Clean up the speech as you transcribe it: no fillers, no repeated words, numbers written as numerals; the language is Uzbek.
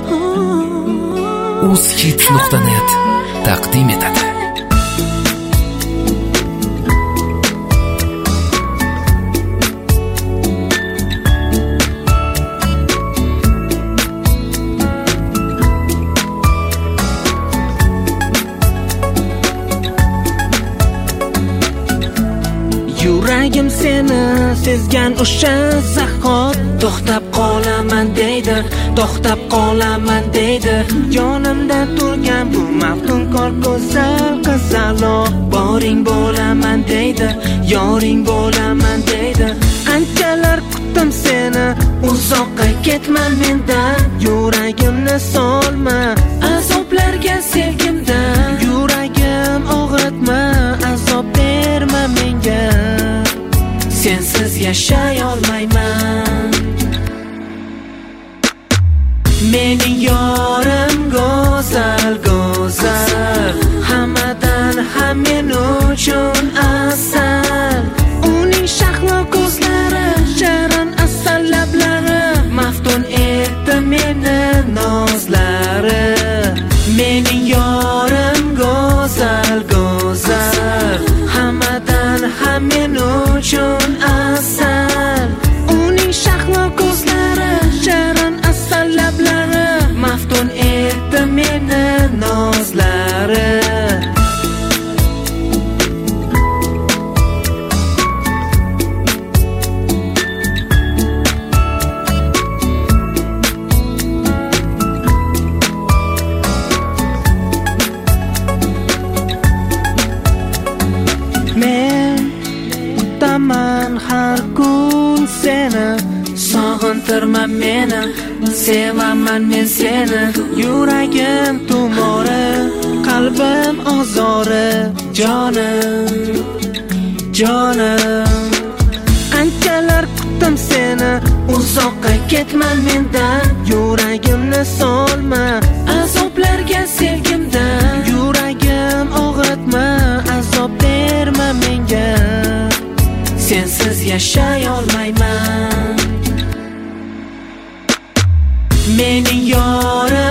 uzhits.net taqdim etadi. Yuragim seni sezgan o'sha zahot to'xtab qolaman deydi, to'xtab qolaman deydi. Yonimda turgan bu maftunkor go'zal qizalo boring bo'laman deydi, yoring bo'laman deydi. Qanchalar kutdim seni, uzoqqa ketma mendan. Yuragimni solma azoblarga sevgimdan. Yuragim og'ritma, azob berma menga. Sensiz yashay olmayman. Mening yorim go'zal, go'zal, hammadan ham men uchun asal. Uning shahlo ko'zlari, sharin asal lablari, maftun etdi meni nozlari. Mening yorim go'zal, go'zal, hammadan ham men uchun asal. Uning shahlo ko'zlari, sharin asal lablari, maftun etdi meni nozlari. Men utaman har kun seni, sog'intirma meni, sevaman men seni. Yuragim tumori, qalbim ozori, jonim, jonim. Qanchalar kutdim seni, uzoqqa ketma mendan. Yuragimni solma azoblarga sevgimdan. Yuragim og'ritma, azob berma menga. Sensiz yashay olmayman. Mening yorim